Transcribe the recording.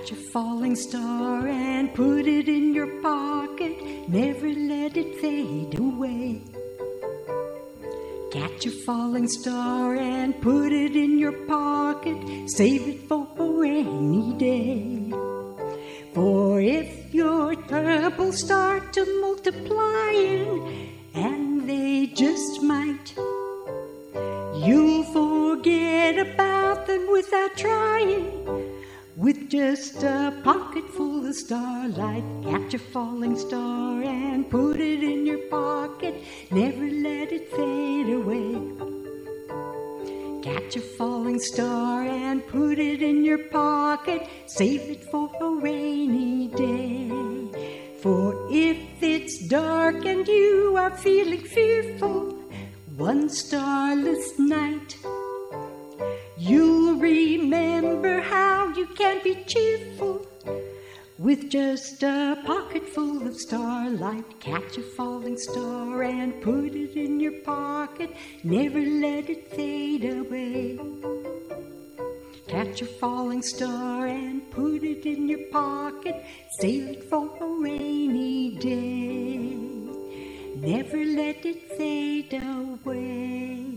Catch a falling star and put it in your pocket. Never let it fade away. Catch a falling star and put it in your pocket. Save it for a rainy day. For if your troubles start to multiplying, and they just might, you'll forget about them without trying. With just a pocket full of starlight, catch a falling star and put it in your pocket. Never let it fade away. Catch a falling star and put it in your pocket. Save it for a rainy day. For if it's dark and you are feeling fearful one starless night, you'll remember how you can be cheerful with just a pocket full of starlight. Catch a falling star and put it in your pocket. Never let it fade away. Catch a falling star and put it in your pocket. Save it for a rainy day. Never let it fade away.